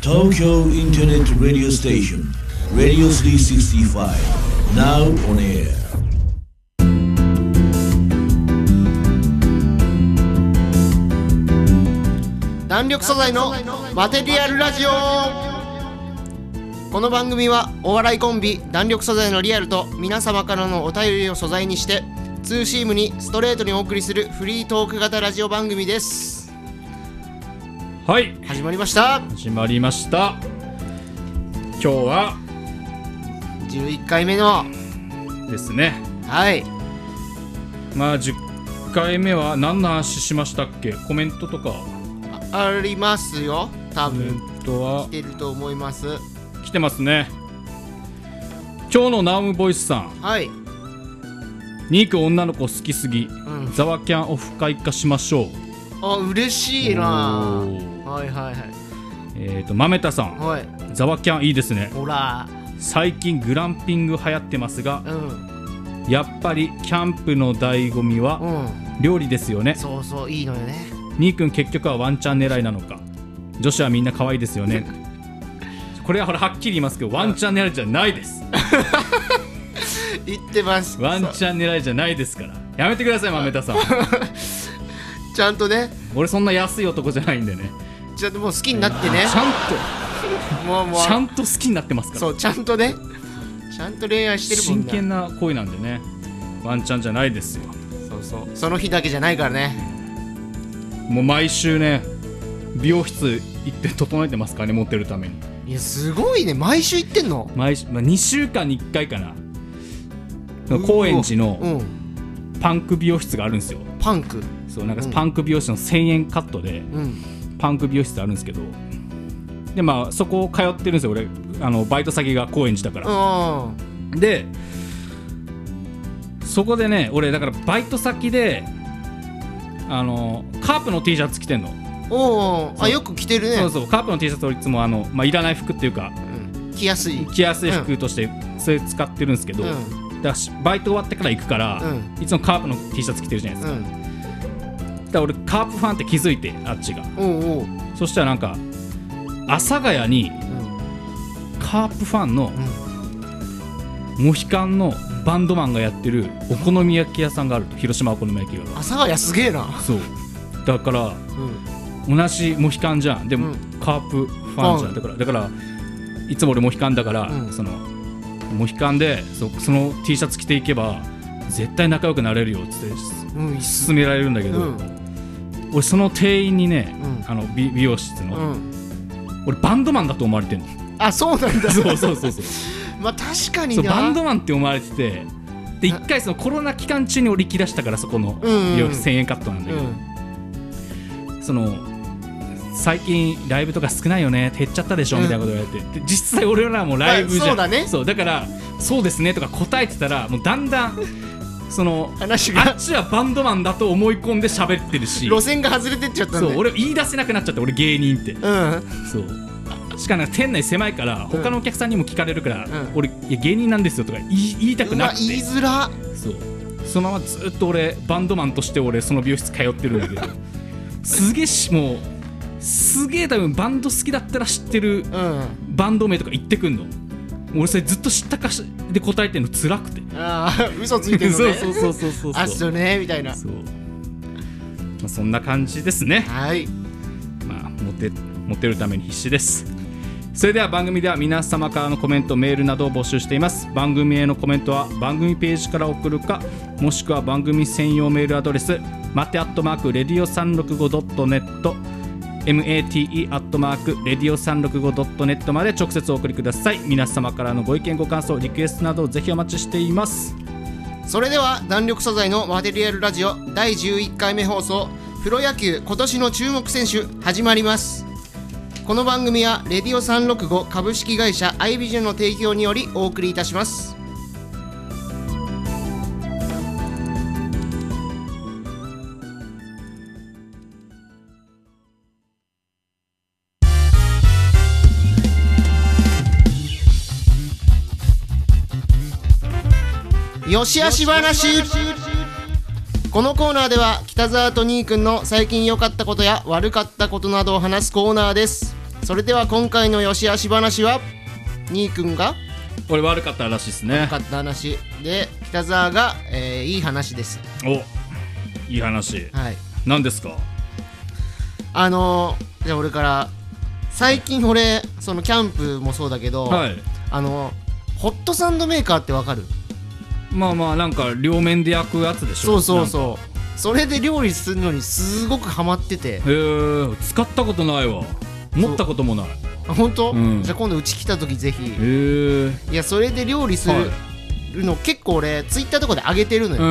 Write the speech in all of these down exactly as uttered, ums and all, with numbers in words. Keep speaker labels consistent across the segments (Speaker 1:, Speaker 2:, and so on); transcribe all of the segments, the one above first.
Speaker 1: Tokyo Internet Radio Station Radio スリーシックスティーファイブ Now on air。
Speaker 2: 弾力素材のマテリアルラジオ。この番組はお笑いコンビ弾力素材のリアルと皆様からのお便りを素材にしてツーシームにストレートにお送りするフリートーク型ラジオ番組です。
Speaker 3: はい、
Speaker 2: 始まりました
Speaker 3: 始まりました今日は
Speaker 2: じゅういっかいめの
Speaker 3: ですね。
Speaker 2: はい、
Speaker 3: まあじゅっかいめは何の話しましたっけ。コメントとか
Speaker 2: あ, ありますよ。多分
Speaker 3: コメントは
Speaker 2: 来てると思います。
Speaker 3: 来てますね。今日のナウムボイスさん、
Speaker 2: はい、
Speaker 3: ニーク女の子好きすぎ、
Speaker 2: うん、
Speaker 3: ザワキャンオフ会化しましょう。
Speaker 2: あ、嬉しいな。はいはいはい。
Speaker 3: えーと、豆田さん、
Speaker 2: はい、
Speaker 3: ザワキャンいいですね。
Speaker 2: ほら、
Speaker 3: 最近グランピング流行ってますが、
Speaker 2: うん、
Speaker 3: やっぱりキャンプの醍醐味は料理ですよね、
Speaker 2: うん、そうそう、いいのよね。
Speaker 3: ニー君結局はワンチャン狙いなのか。女子はみんな可愛いですよねこれはほらはっきり言いますけど、ワンチャン狙いじゃないです
Speaker 2: 言ってます。
Speaker 3: ワンチャン狙いじゃないですから、やめてください豆田さん
Speaker 2: ちゃんとね、
Speaker 3: 俺そんな安い男じゃないんでね。
Speaker 2: ちゃんともう好きになってね、
Speaker 3: ちゃんと
Speaker 2: もうもう
Speaker 3: ちゃんと好きになってますから。
Speaker 2: そう、ちゃんとね、ちゃんと恋愛してるもんね。
Speaker 3: 真剣な恋なんでね、ワンチャンじゃないですよ。
Speaker 2: そうそう、その日だけじゃないからね。
Speaker 3: もう毎週ね、美容室行って整えてますからね、モテるために。
Speaker 2: いや、すごいね、毎週行ってんの。
Speaker 3: 毎週、まあ、にしゅうかんにいっかいかな。高円寺のパンク美容室があるんですよ。
Speaker 2: パンク、
Speaker 3: そう、なんかパンク美容室のせんえんカットで、うん、パンク美容室あるんですけど、でまあそこ通ってるんですよ俺。あのバイト先が高円寺だから。でそこでね、俺だからバイト先であのカープの T シャツ着てんの。
Speaker 2: おー、あ、よく着てるね。
Speaker 3: そうそう、カープの T シャツをいつもあの、まあ、いらない服っていうか、
Speaker 2: うん、着やすい
Speaker 3: 着やすい服としてそれ使ってるんですけど、うん、だからバイト終わってから行くから、うん、いつもカープの T シャツ着てるじゃないですか、うん、だから俺カープファンって気づいて、あっちが。おうおう。そしたらなんか阿佐ヶ谷にカープファンのモヒカンのバンドマンがやってるお好み焼き屋さんがあると。広島お好み焼きがある。
Speaker 2: 阿佐ヶ谷すげえな。
Speaker 3: そうだから、うん、同じモヒカンじゃん。でも、うん、カープファンじゃん。だからだからいつも俺モヒカンだから、うん、そのモヒカンで そ, その T シャツ着ていけば絶対仲良くなれるよってって勧められるんだけど、うん、俺その店員にね、うん、あの 美, 美容室の、うん、俺バンドマンだと思われてんの。
Speaker 2: あ、そうなんだ。
Speaker 3: そうそうそうそう
Speaker 2: まあ確かにな、
Speaker 3: そうバンドマンって思われてて、で一回そのコロナ期間中に俺行き出したから、そこの美容室せんえんカットなんだけど、うん、その最近ライブとか少ないよね、減っちゃったでしょ、うん、みたいなこと言われて、で実際俺らもライブじゃん、まあ、そうだね。そうだからそうですねとか答えてたら、もうだんだんその話があっちはバンドマンだと思い込んで喋ってるし、
Speaker 2: 路線が外れてっちゃったんで、
Speaker 3: そう俺言い出せなくなっちゃって、俺芸人って、うん、そうしかも店内狭いから他のお客さんにも聞かれるから、うん、俺いや芸人なんですよとか 言い, 言いたくなくて、
Speaker 2: 言いづら。
Speaker 3: そうそのままずっと俺バンドマンとして俺その美容室通ってるんだけどすげえし、もうすげえ多分バンド好きだったら知ってるバンド名とか言ってくんの。俺それずっと知ったかしで答えてるの辛くて、
Speaker 2: ああ嘘ついてるのね
Speaker 3: そうそうそうそうそう
Speaker 2: あっそうねみたいな。そう、
Speaker 3: まあ、そんな感じですね。
Speaker 2: はい、
Speaker 3: まあモテ、モテるために必死です。それでは番組では皆様からのコメント、メールなどを募集しています。番組へのコメントは番組ページから送るか、もしくは番組専用メールアドレスマテアットマークレディオさんろくごドットネット マテアットマークレディオさんろくごドットネット まで直接お送りください。皆様からのご意見ご感想、リクエストなどをぜひお待ちしています。
Speaker 2: それでは弾力素材のマテリアルラジオだいじゅういっかいめ放送、プロ野球今年の注目選手始まります。この番組はレディオさんろくご株式会社アイビジョンの提供によりお送りいたします。よしあし話。このコーナーでは北沢とニーくんの最近良かったことや悪かったことなどを話すコーナーです。 それでは今回のよしあし話はにーくんが
Speaker 3: 俺悪かったらしいですね。
Speaker 2: 悪かった話で、北沢が、えー、いい話です。
Speaker 3: お、いい話、
Speaker 2: はい、
Speaker 3: 何ですか？
Speaker 2: あのー、じゃあ俺から最近俺そのキャンプもそうだけど、
Speaker 3: はい、
Speaker 2: あのホットサンドメーカーってわかる？
Speaker 3: まあまあなんか両面で焼くやつでしょ。
Speaker 2: そうそうそう、それで料理するのにすごくハマってて。
Speaker 3: へえ、使ったことないわ。持ったこともない。
Speaker 2: あ、本当？
Speaker 3: うん、
Speaker 2: じゃあ今度うち来た時ぜひ。へ
Speaker 3: え。
Speaker 2: いや、それで料理する、はい、の結構俺ツイッターとかで上げてるのよ。うん、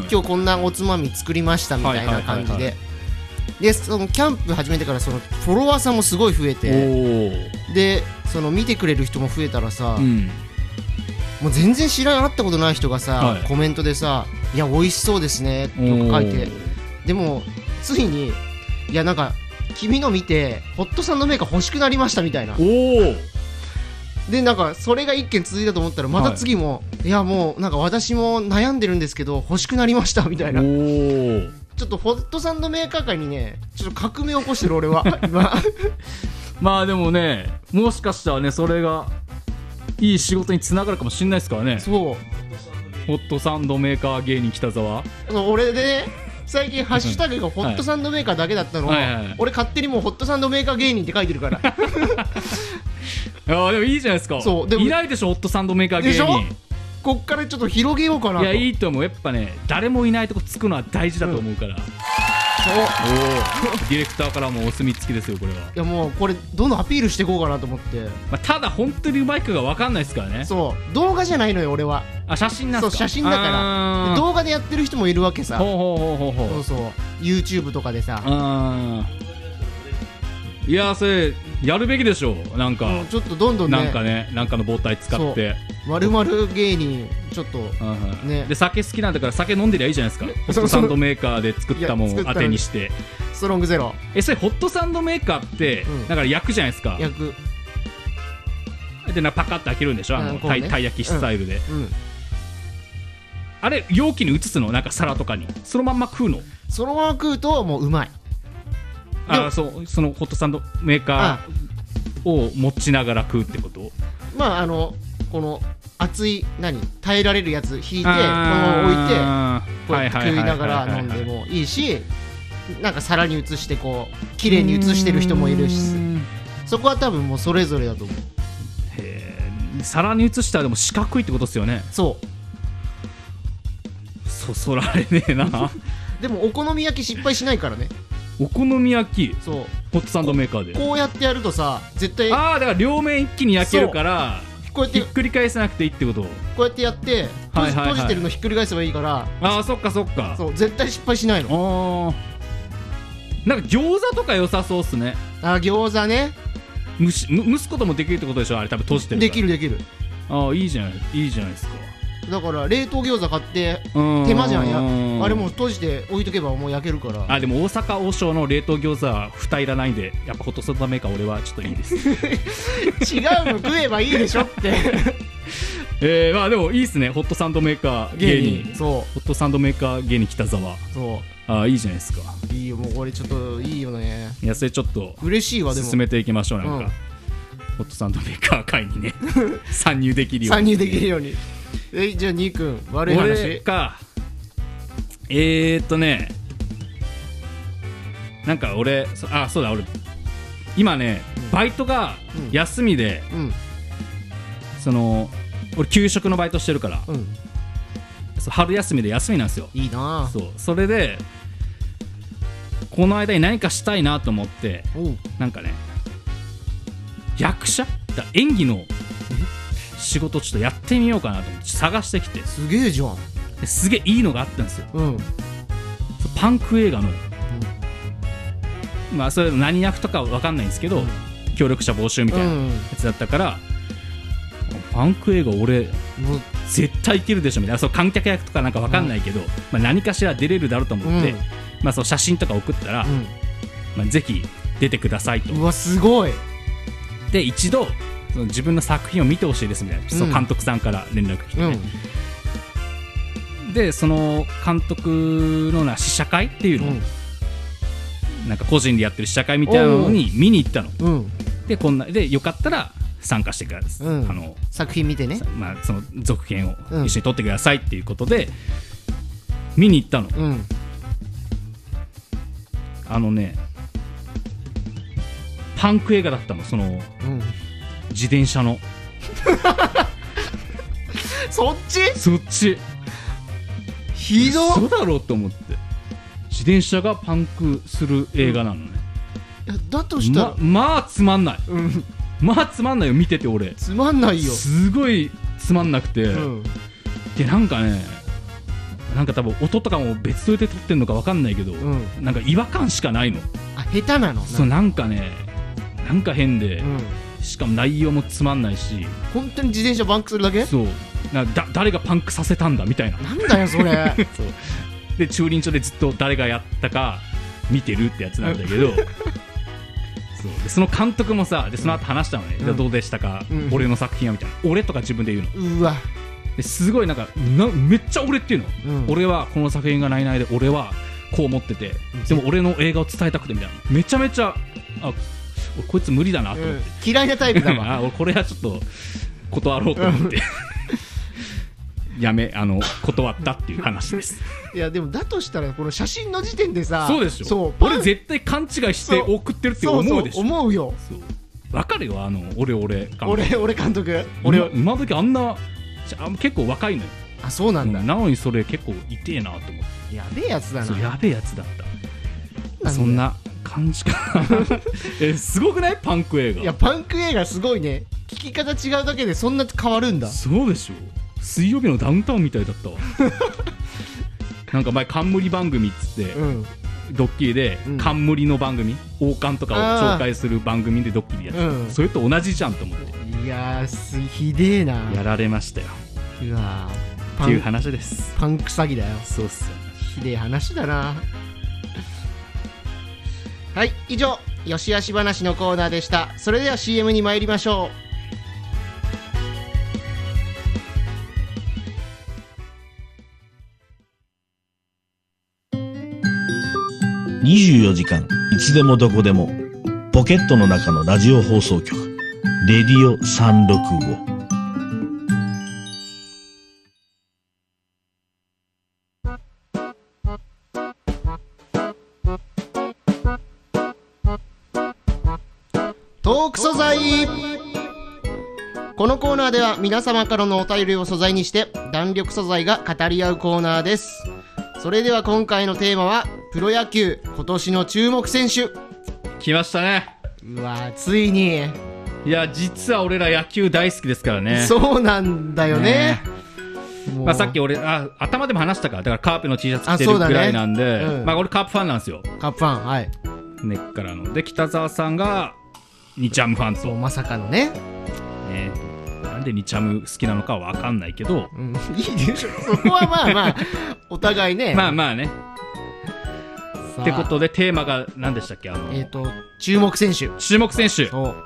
Speaker 2: 今日こんなおつまみ作りましたみたいな感じで。でそのキャンプ始めてからそのフォロワーさんもすごい増えて、でその見てくれる人も増えたらさ、うん、もう全然知らなかったことない人がさ、はい、コメントでさ、いや美味しそうですねとか書いて、でもついに、いやなんか君の見てホットサンドメーカー欲しくなりましたみたいな。おでなんかそれが一件続いたと思ったらまた次も、はい、いやもうなんか私も悩んでるんですけど欲しくなりましたみたいな。おちょっとホットサンドメーカー界にねちょっと革命を起こしてる俺は今
Speaker 3: まあでもね、もしかしたらねそれがいい仕事につながるかもしれないですからね。そう、ホットサンドメーカー芸人北沢。
Speaker 2: 俺でね最近ハッシュタグがホットサンドメーカーだけだったのを、はいはいはい、俺勝手にもうホットサンドメーカー芸人って書いてるからい
Speaker 3: やでもいいじゃないですか。そうでもいないでしょホットサンドメーカー芸人。
Speaker 2: こっからちょっと広げようかなと。
Speaker 3: いやいいと思う。やっぱね誰もいないとこつくのは大事だと思うから、うん、そうディレクターからもお墨付きですよこれは。い
Speaker 2: やもうこれどんどんアピールしていこうかなと思って、
Speaker 3: まあ、ただ本当にうまいかが分かんないですからね。
Speaker 2: そう動画じゃないのよ俺は。
Speaker 3: あ写真なんすか？
Speaker 2: そう写真だから動画でやってる人もいるわけさ。ほうほうほうほうほう。そうそう YouTube とかでさ。あ
Speaker 3: いやそれやるべきでしょ。なんか、うん、
Speaker 2: ちょっとどんどんね
Speaker 3: なんかねなんかの母体使って
Speaker 2: 丸々芸人ちょっとね
Speaker 3: で酒好きなんだから酒飲んでりゃいいじゃないですかホットサンドメーカーで作ったもん当てにして
Speaker 2: ストロングゼロ。
Speaker 3: えそれホットサンドメーカーって、うん、だから焼くじゃないですか。
Speaker 2: 焼く
Speaker 3: でなパカッと開けるんでしょあの、ね、たい焼きスタイルで、うんうん、あれ容器に移すのなんか皿とかにそのまんま食うの？
Speaker 2: そのまま食うともううまい。
Speaker 3: あそうそのホットサンドメーカーを持ちながら食うってこと？
Speaker 2: まああのこの熱い何耐えられるやつ引いてこのまま置いてこうやって食いながら飲んでもいいし、なんか皿に移してこう綺麗に移してる人もいるし、そこは多分もうそれぞれだと思う。
Speaker 3: へえ、皿に移したらでも四角いってことですよね。
Speaker 2: そう
Speaker 3: そそられねえな
Speaker 2: でもお好み焼き失敗しないからね。
Speaker 3: お好み焼きそうホットサンドメーカーで こ,
Speaker 2: こうやってやるとさ絶対
Speaker 3: ああだから両面一気に焼けるからこうやってひっくり返さなくていいってこと。こ
Speaker 2: うやってやって閉 じ,、はいはいはい、閉じてるのひっくり返せばいいから。
Speaker 3: ああそっかそっか。
Speaker 2: そう絶対失敗しないの。
Speaker 3: あなんか餃子とか良さそうっすね。
Speaker 2: あ餃子ね
Speaker 3: 蒸し蒸すこともできるってことでしょあれ多分閉じてるから。
Speaker 2: できるできる。
Speaker 3: ああいいじゃないいいじゃないですか。
Speaker 2: だから冷凍餃子買って手間じゃんや。あれもう閉じて置いとけばもう焼けるから。
Speaker 3: あでも大阪王将の冷凍餃子は蓋いらないんでやっぱホットサンドメーカー俺はちょっといいです
Speaker 2: 違うの食えばいいでしょって
Speaker 3: えー、まあでもいいっすねホットサンドメーカー芸人。芸人そうホットサンドメーカー芸人北沢。そうあいいじゃないですか。
Speaker 2: いいよもうこれちょっといいよね。
Speaker 3: いやそれちょっと
Speaker 2: 嬉しいわ。でも
Speaker 3: 進めていきましょうなんか、うん、ホットサンドメーカー界にね参入できるように
Speaker 2: 参入できるようにえじゃあにーくん悪い話。
Speaker 3: 俺かえーっとねなんか俺あそうだ俺今ね、うん、バイトが休みで、うん、その俺給食のバイトしてるから、うん、そう春休みで休みなんですよ。
Speaker 2: いいな。
Speaker 3: そうそれでこの間に何かしたいなと思ってなんかね役者だ演技の仕事ちょっとやってみようかなと思って探してきて。
Speaker 2: すげえじゃん。
Speaker 3: すげえいいのがあったんですよ、うん、パンク映画の、うん、まあそれ何役とか分かんないんですけど、うん、協力者募集みたいなやつだったから、うん、パンク映画俺、うん、絶対いけるでしょみたいな。そう観客役とかなんか分かんないけど、うんまあ、何かしら出れるだろうと思って、うんまあ、そう写真とか送ったら、うんまあ、ぜひ出てくださいと。
Speaker 2: うわすごい。
Speaker 3: で一度その自分の作品を見てほしいですみたいな、うん、その監督さんから連絡来て、ねうん、でその監督のな試写会っていうのを、うん、なんか個人でやってる試写会みたいなのに見に行ったの、うん、 でこんなでよかったら参加してください、うん、あの
Speaker 2: 作品見てね、
Speaker 3: まあ、その続編を一緒に撮ってくださいっていうことで、うん、見に行ったの、うん、あのねパンク映画だったのその、うん、自転車の
Speaker 2: そっち
Speaker 3: そっち
Speaker 2: ひど
Speaker 3: そうだろうと思って自転車がパンクする映画なのね、
Speaker 2: うん、だとしたら
Speaker 3: ま, まあつまんない、うん、まあつまんないよ見てて俺
Speaker 2: つまんないよ
Speaker 3: すごいつまんなくて、うん、でなんかねなんか多分音とかも別撮りで撮ってんのか分かんないけど、うん、なんか違和感しかないの
Speaker 2: あ下手なの
Speaker 3: そうなんかねなんか変で、うん、しかも内容もつまんないし
Speaker 2: 本当に自転車パンクするだけ
Speaker 3: そうなだ誰がパンクさせたんだみたいな
Speaker 2: なんだよそれ
Speaker 3: そうで駐輪場でずっと誰がやったか見てるってやつなんだけどそうでその監督もさでその後話したのね、うん、どうでしたか、うん、俺の作品はみたいな俺とか自分で言う
Speaker 2: のうわ
Speaker 3: ですごいなんかなめっちゃ俺っていうの、うん、俺はこの作品がないないで俺はこう思ってて、うん、でも俺の映画を伝えたくてみたいなめちゃめちゃあ俺こいつ無理だなと思って、うん、
Speaker 2: 嫌いなタイプだわ
Speaker 3: あ俺これはちょっと断ろうと思って、うん、やめあの断ったっていう話です
Speaker 2: いやでもだとしたらこの写真の時点でさ
Speaker 3: そうでしょそう俺絶対勘違いして送ってるって思うでしょそうそう
Speaker 2: 思うよ
Speaker 3: そう分かるよあの俺俺監督
Speaker 2: 俺俺監督俺
Speaker 3: 今時あんな結構若いのよ
Speaker 2: あそうなんだ、
Speaker 3: うん、なのにそれ結構痛えなと思って
Speaker 2: やべえやつだな
Speaker 3: そうやべえやつだったそんな感じかなえすごくないパンク映画
Speaker 2: いやパンク映画すごいね聞き方違うだけでそんな変わるんだ
Speaker 3: そうでしょ水曜日のダウンタウンみたいだったわなんか前冠番組っつって、うん、ドッキリで、うん、冠の番組王冠とかを紹介する番組でドッキリやって、うん、それと同じじゃんと思って
Speaker 2: いやーひでえな
Speaker 3: やられましたよ
Speaker 2: うわ
Speaker 3: っていう話です
Speaker 2: パンク詐欺だよ
Speaker 3: そうっすよ
Speaker 2: ひでえ話だなはい以上よしあし話のコーナーでしたそれでは シーエム に参りましょ
Speaker 1: うにじゅうよじかんいつでもどこでもポケットの中のラジオ放送局レディオさんろくご
Speaker 2: トーク素材このコーナーでは皆様からのお便りを素材にして弾力素材が語り合うコーナーです。それでは今回のテーマはプロ野球今年の注目選手
Speaker 3: 来ましたね。
Speaker 2: うわついに
Speaker 3: いや実は俺ら野球大好きですからね。
Speaker 2: そうなんだよね、
Speaker 3: ねまあ、さっき俺あ頭でも話したからだからカープの T シャツ着てるくらいなんで、ねうんまあ、俺カープファンなんですよ。
Speaker 2: カープファンはい
Speaker 3: 根っからので北澤さんがニチャムファンと
Speaker 2: まさかのね
Speaker 3: ねなんでニチャム好きなのかは分かんないけど、
Speaker 2: うん、いいでしょそこはまあまあお互いね
Speaker 3: まあまあねってことでテーマが何でしたっけあの
Speaker 2: えっ、ー、と注目選手
Speaker 3: 注目選手一人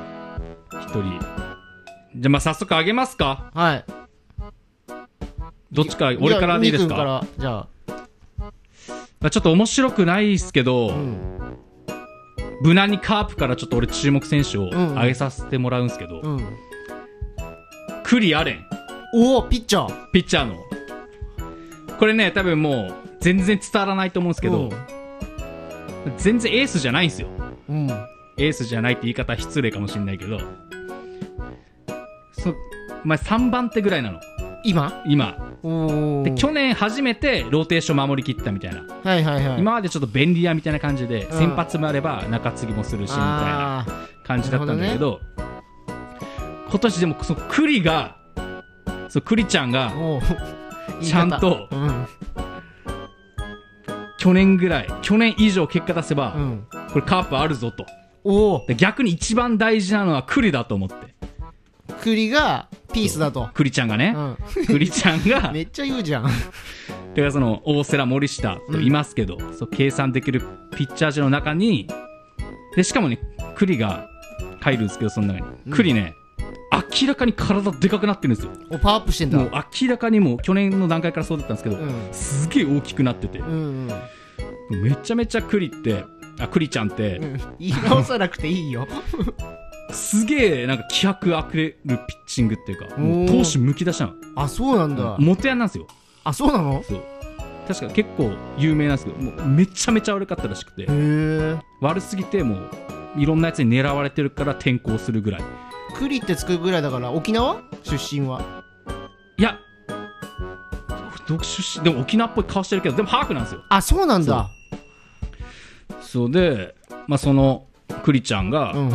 Speaker 3: じゃあまあ早速あげますか。
Speaker 2: はい
Speaker 3: どっちから俺からでいいですか。
Speaker 2: からじゃあ、
Speaker 3: まあ、ちょっと面白くないですけど、うん、無難にカープからちょっと俺注目選手を挙げさせてもらうんですけど、うんうん、栗アレン
Speaker 2: おおピッチャー
Speaker 3: ピッチャーのこれね多分もう全然伝わらないと思うんですけど、うん、全然エースじゃないんですよ、うん、エースじゃないって言い方は失礼かもしれないけどそ、まあ、さんばん手ぐらいなの
Speaker 2: 今
Speaker 3: 今で去年初めてローテーション守りきったみたいな、
Speaker 2: はいはいはい、
Speaker 3: 今までちょっと便利屋みたいな感じで、うん、先発もあれば中継ぎもするしみたいな感じだったんだけど、ね、今年でもその栗がその栗ちゃんがちゃんと、うん、去年ぐらい去年以上結果出せば、うん、これカープあるぞとおで逆に一番大事なのは栗だと思って
Speaker 2: 栗がピースだと
Speaker 3: 栗ちゃんがね、うん、栗ちゃんが
Speaker 2: めっちゃ言うじゃん
Speaker 3: だからその大瀬良森下と言いますけど、うん、そう計算できるピッチャー陣の中にでしかもね栗が入るんですけどその中に、うん、栗ね明らかに体でかくなってるんですよ。
Speaker 2: おパワーアップしてんだ。
Speaker 3: もう明らかにもう去年の段階からそうだったんですけど、うん、すげえ大きくなってて、うんうん、めちゃめちゃ栗ってあ栗ちゃんって、うん、
Speaker 2: 言い直さなくていいよ
Speaker 3: すげえなんか気迫あふれるピッチングっていうか、もう闘志むき出しなの。
Speaker 2: あ、そうなんだ。
Speaker 3: 元ヤンなんですよ。
Speaker 2: あ、そうなの？
Speaker 3: そう。確か結構有名なんですけど、もうめちゃめちゃ悪かったらしくて、
Speaker 2: へえ。
Speaker 3: 悪すぎてもういろんなやつに狙われてるから転校するぐらい。
Speaker 2: 栗ってつくぐらいだから沖縄出身は？
Speaker 3: いや、どこ出身でも沖縄っぽい顔してるけど、でもハーフなんですよ。
Speaker 2: あ、そうなんだ。
Speaker 3: そうで、まあそのクリちゃんが、
Speaker 2: うん、
Speaker 3: ま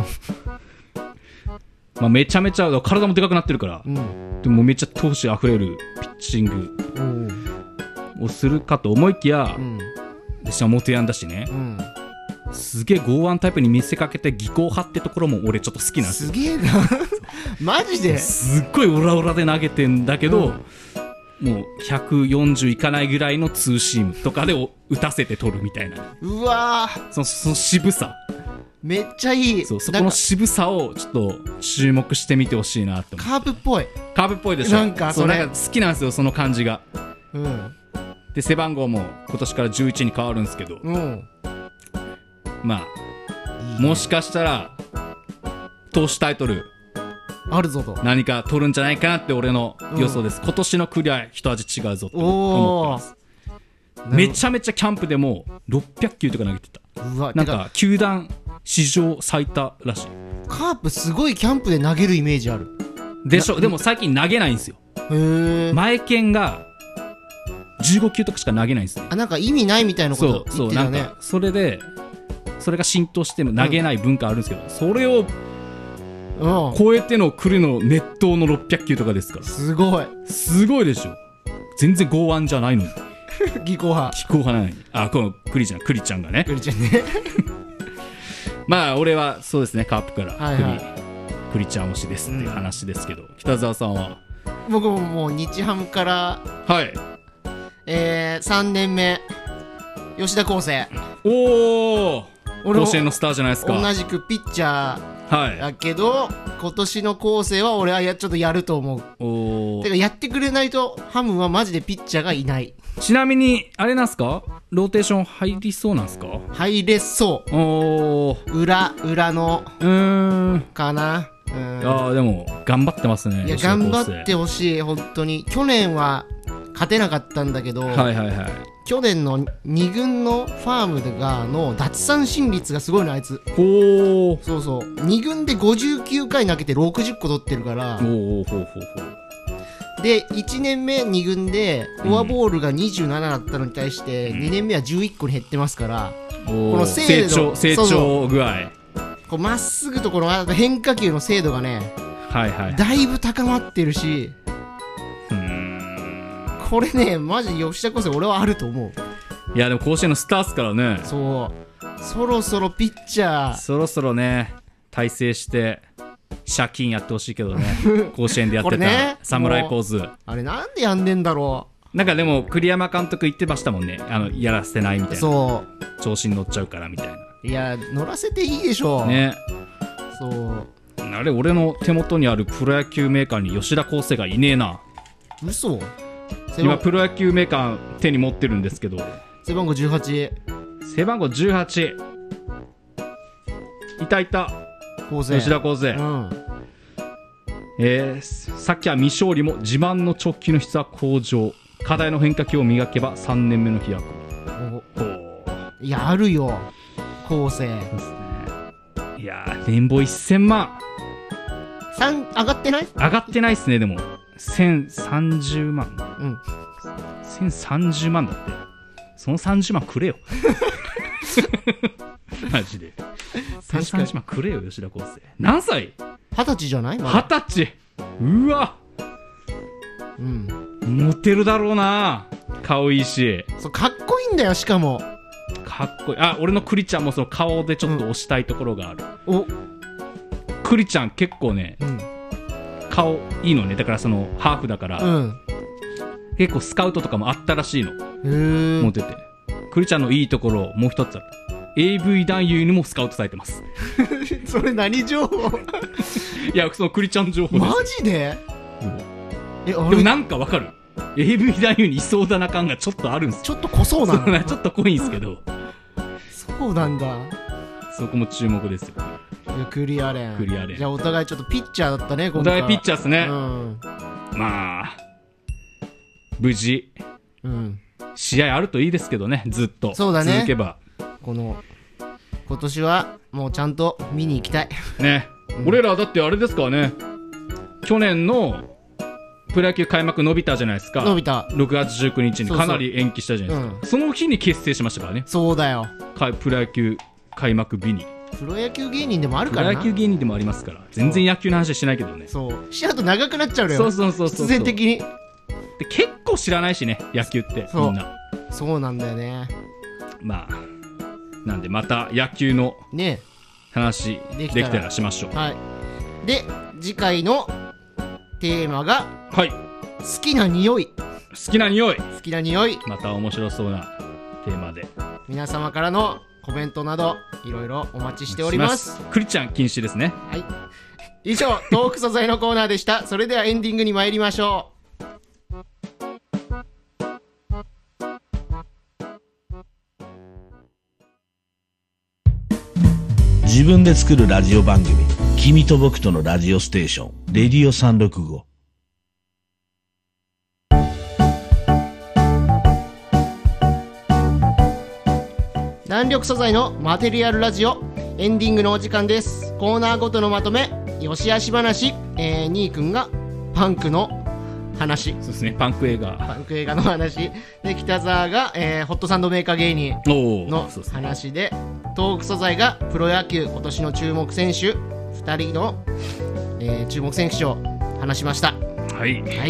Speaker 3: あめちゃめちゃ体もでかくなってるから、
Speaker 2: うん、
Speaker 3: でもめっちゃ闘志あふれるピッチングをするかと思いきや、うん、でしかも元ヤンだしね、うん、すげえ剛腕タイプに見せかけて技巧派ってところも俺ちょっと好きなんですよ。
Speaker 2: すげえなマジです
Speaker 3: っごいオラオラで投げてんだけど、うん、もうひゃくよんじゅういかないぐらいのツーシームとかで打たせて取るみたいな。
Speaker 2: うわー、
Speaker 3: その、その渋さ
Speaker 2: めっちゃいい。
Speaker 3: そう、そこの渋さをちょっと注目してみてほしいなって思う。
Speaker 2: カーブっぽい。
Speaker 3: カーブっぽいでしょ。
Speaker 2: なんかそれ
Speaker 3: そう、なんか好きなんですよその感じが。うん。で背番号も今年からじゅういちに変わるんですけど、うん、まあいい、ね、もしかしたら投手タイトル
Speaker 2: あるぞと
Speaker 3: 何か取るんじゃないかなって俺の予想です、うん、今年のクリア一味違うぞと思ってます。めちゃめちゃキャンプでもろっぴゃくきゅうとか投げてた。うわ、なんか球団史上最多らしい。
Speaker 2: カープすごいキャンプで投げるイメージある
Speaker 3: でしょ。でも最近投げないんですよ。へえ。前剣がじゅうごきゅうとかしか投げないんですね。
Speaker 2: あ、なんか意味ないみたいなこと言ってたね。そうそう、なんか
Speaker 3: それでそれが浸透しても投げない文化あるんですけど、うん、それを超えての来るの熱湯のろっぴゃくきゅうとかですから。
Speaker 2: すごい
Speaker 3: すごいでしょ。全然剛腕じゃないのに
Speaker 2: 技巧派
Speaker 3: 技巧派なのに。あ、このクリちゃんクリちゃんがね
Speaker 2: クリちゃんね
Speaker 3: まあ俺はそうですね、カープからクリ、はいはい、クリちゃん推しですっていう話ですけど、うん、北澤さんは？
Speaker 2: 僕ももう日ハムから
Speaker 3: はい、
Speaker 2: えー、さんねんめ吉田輝星。
Speaker 3: おお、甲子園のスターじゃないですか。
Speaker 2: 同じくピッチャーだけど、はい、今年の輝星は俺はやちょっとやると思う。おてかやってくれないとハムはマジでピッチャーがいない。
Speaker 3: ちなみにあれなんすか、ローテーション入りそうなんすか？
Speaker 2: 入れそう。お裏裏のうーんかな。うん、
Speaker 3: ああでも頑張ってますね。
Speaker 2: いや頑張ってほしい本当に。去年は勝てなかったんだけど、はいはいはい、去年のに軍のファームがの奪三振率がすごいのあいつ。おー、そうそう、に軍でごじゅうきゅうかい投げてろくじゅっこ取ってるから。おーほうほうほう。でいちねんめに軍でフォアボールがにじゅうななだったのに対して、うん、にねんめはじゅういっこに減ってますから、この精度、
Speaker 3: 成長、成長具合、
Speaker 2: こうまっすぐとこの変化球の精度がね、はいはい、だいぶ高まってるし、うーん、これねマジ吉田輝星俺はあると思
Speaker 3: う。いやでも甲子園のスターっすからね。
Speaker 2: そうそろそろピッチャーそ
Speaker 3: ろそろね大成して借金やってほしいけどね甲子園でやってた、ね、侍ポーズ
Speaker 2: あれなんでやんねんだろ
Speaker 3: う。なんかでも栗山監督言ってましたもんね、あのやらせないみたいな。そう調子に乗っちゃうからみたいな。
Speaker 2: いや乗らせていいでしょね。
Speaker 3: そうあれ俺の手元にあるプロ野球メーカーに吉田輝星がいねえな。
Speaker 2: 嘘。
Speaker 3: 今プロ野球メーカー手に持ってるんですけど、
Speaker 2: 背番号じゅうはち。
Speaker 3: 背番号じゅうはちいたいた吉田輝星、うん、えー、さっきは未勝利も自慢の直球の質は向上、課題の変化球を磨けばさんねんめの飛躍。
Speaker 2: おいやあるよ輝星ですね。
Speaker 3: いやー年俸せんまん
Speaker 2: さん上がってない？
Speaker 3: 上がってないっすね。でもせんさんじゅうまん、うん、せんさんじゅうまんだって。そのさんじゅうまんくれよマジでせんさんじゅうまんくれよ吉田輝星。何歳？
Speaker 2: はたちじゃない？
Speaker 3: はたち。うわ、うん、モテるだろうな。顔いいし、
Speaker 2: そうかっこいいんだよ。しかも
Speaker 3: かっこいい。あ、俺のクリちゃんもその顔でちょっと押したいところがある、うん、おクリちゃん結構ね、うん、顔いいのね。だからそのハーフだから、うん、結構スカウトとかもあったらしいの。へモテて。クリちゃんのいいところもう一つある。 エーブイ 男優にもスカウトされてます
Speaker 2: それ何情報
Speaker 3: いやそのクリちゃん情報です。
Speaker 2: マジで、うん、
Speaker 3: えあれでもなんかわかる。 エーブイ 男優にいそうだな感がちょっとあるんですよ。
Speaker 2: ちょっと濃そうなの
Speaker 3: ちょっと濃いんですけど
Speaker 2: そうなんだ。
Speaker 3: そこも注目ですよ。
Speaker 2: クリアレン
Speaker 3: クリアレン
Speaker 2: じゃあお互いちょっとピッチャーだったね。
Speaker 3: お互いピッチャー
Speaker 2: ー
Speaker 3: ですね、
Speaker 2: うん、
Speaker 3: まあ無事、
Speaker 2: うん、
Speaker 3: 試合あるといいですけどね。ずっと
Speaker 2: そうだね
Speaker 3: 続けば
Speaker 2: この今年はもうちゃんと見に行きたい
Speaker 3: ね、うん、俺らだってあれですからね、去年のプロ野球開幕伸びたじゃないですか。
Speaker 2: 伸びた
Speaker 3: ろくがつじゅうくにちにかなり延期したじゃないですか。そうそう、うん、その日に結成しましたからね。
Speaker 2: そうだよ、
Speaker 3: プロ野球開幕日に。
Speaker 2: プロ野球芸人でもあるからな。
Speaker 3: プロ野球芸人でもありますから。全然野球の話はしないけどね。
Speaker 2: そうしちゃうと長くなっちゃうのよ。
Speaker 3: そうそうそうそう、
Speaker 2: 必然的に。
Speaker 3: で結構知らないしね、野球ってみんな。
Speaker 2: そうなんだよね。
Speaker 3: まあなんでまた野球の
Speaker 2: ね
Speaker 3: 話できたらしましょう。
Speaker 2: はい。で次回のテーマが、
Speaker 3: はい、
Speaker 2: 好きな匂い。
Speaker 3: 好きな匂い。
Speaker 2: 好きな匂い。
Speaker 3: また面白そうなテーマで。
Speaker 2: 皆様からのコメントなどいろいろお待ちしております。
Speaker 3: クリちゃん禁止ですね。
Speaker 2: はい。以上トーク素材のコーナーでした。それではエンディングに参りましょう。
Speaker 1: 自分で作るラジオ番組、君と僕とのラジオステーション、レディオさんろくご。
Speaker 2: 弾力素材のマテリアルラジオ、エンディングのお時間です。コーナーごとのまとめ、よしあし話、えー、ニーくんがパンクの話。
Speaker 3: そうですね、パンク映画。
Speaker 2: パンク映画の話。で、北沢が、えー、ホットサンドメーカー芸人の話で、トーク素材がプロ野球今年の注目選手ふたりの、えー、注目選手を話しました。
Speaker 3: はい。
Speaker 2: はい。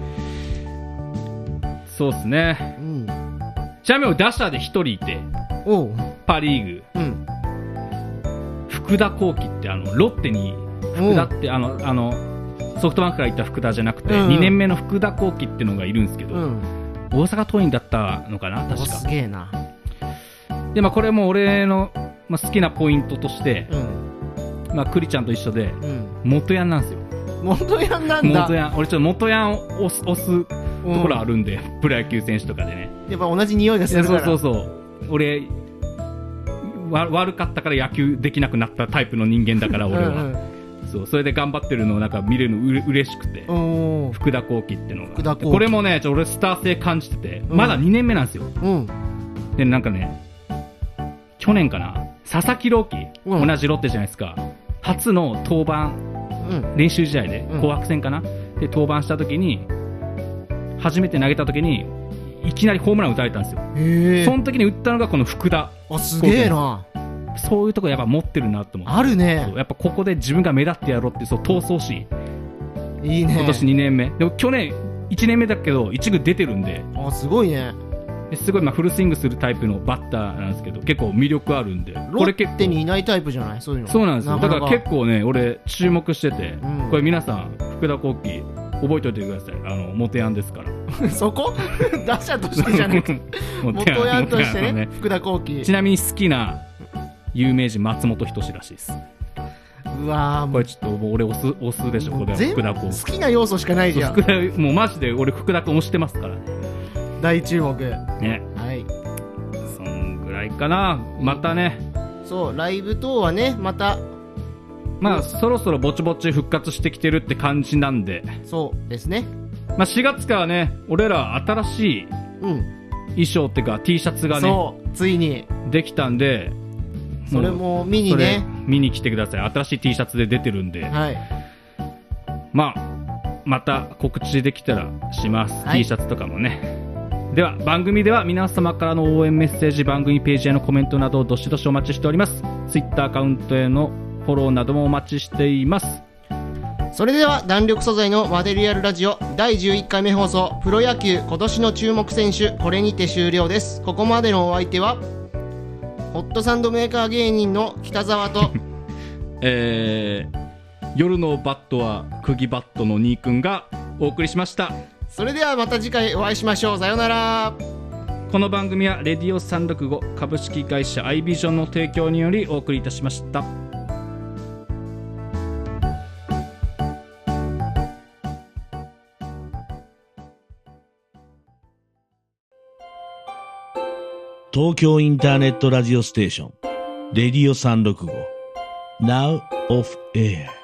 Speaker 3: そうですね。
Speaker 2: うん。
Speaker 3: ちなみに打者でひとりいて、
Speaker 2: おう
Speaker 3: パリーグ、
Speaker 2: うん、
Speaker 3: 福田幸輝ってあのロッテに福田ってあのあのソフトバンクから行った福田じゃなくて、うん、にねんめの福田幸輝っていうのがいるんですけど、うん、大阪桐蔭だったのかな確か。
Speaker 2: すげえな。
Speaker 3: でまあこれも俺の、まあ、好きなポイントとして、
Speaker 2: うん、
Speaker 3: まあクリちゃんと一緒で、うん、元ヤンなんですよ。
Speaker 2: 元ヤンなんだ。
Speaker 3: 元ヤン。俺ちょっと元ヤンを押す押すところあるんで、うん、プロ野球選手とかでね。
Speaker 2: やっぱ同じ匂いがするから。
Speaker 3: そうそうそう。俺わ悪かったから野球できなくなったタイプの人間だから俺は、うんうん、そうそれで頑張ってるのをなんか見れるのうれ嬉しくて、福田幸輝っていうのがこれもねちょ俺スター性感じてて、うん、まだにねんめなんですよ、うん、でなんかね去年かな佐々木朗希、うん、同じロッテじゃないですか。初の登板、うん、練習試合で紅白戦かな、で登板した時に初めて投げた時にいきなりホームラン打たれたんですよ。へー。その時に打ったのがこの福田。
Speaker 2: あ、すげえな。
Speaker 3: そういうとこやっぱ持ってるなと思って。
Speaker 2: あるね。
Speaker 3: やっぱここで自分が目立ってやろうってそう闘争心。
Speaker 2: いいね。
Speaker 3: 今年にねんめ。でも去年いちねんめだけど一軍出てるんで。
Speaker 2: あ、すごいね。
Speaker 3: すごいまあフルスイングするタイプのバッターなんですけど結構魅力あるんで。
Speaker 2: ロッテにいないタイプじゃないそういうの。
Speaker 3: そうなんですよ。だから結構ね俺注目してて、うん、これ皆さん福田幸輝覚えておいてください。あの元ヤンですから
Speaker 2: そこ打者としてじゃなくて元ヤンとしてね、ね福田幸輝。
Speaker 3: ちなみに好きな有名人松本人志らしいです。
Speaker 2: うわー
Speaker 3: これちょっと俺押す押すでしょ。これ福田幸輝
Speaker 2: 好きな要素しかないじゃん。
Speaker 3: 福田もうマジで俺福田君押してますからね。
Speaker 2: 大注目
Speaker 3: ね。
Speaker 2: はい。
Speaker 3: そんぐらいかな。またね。
Speaker 2: そうライブ等はねまた
Speaker 3: まあそろそろぼちぼち復活してきてるって感じなんで。
Speaker 2: そうですね。
Speaker 3: まあしがつからね俺ら新しい衣装っていうか T シャツがね、
Speaker 2: そうついに
Speaker 3: できたんで
Speaker 2: それも見にね
Speaker 3: 見に来てください。新しい T シャツで出てるんで、
Speaker 2: はい、
Speaker 3: まあまた告知できたらします、はい、T シャツとかもね。では番組では皆様からの応援メッセージ番組ページへのコメントなどをどしどしお待ちしております。 Twitter アカウントへのフォローなどもお待ちしています。
Speaker 2: それでは弾力素材のマテリアルラジオだいじゅういっかいめ放送プロ野球今年の注目選手これにて終了です。ここまでのお相手はホットサンドメーカー芸人の北沢と
Speaker 3: えー、夜のバットは釘バットのニーくんがお送りしました。
Speaker 2: それではまた次回お会いしましょう。さようなら。
Speaker 3: この番組はレディオさんろくご株式会社アイビジョンの提供によりお送りいたしました。
Speaker 1: 東京インターネットラジオステーションレディオさんろくご Now off air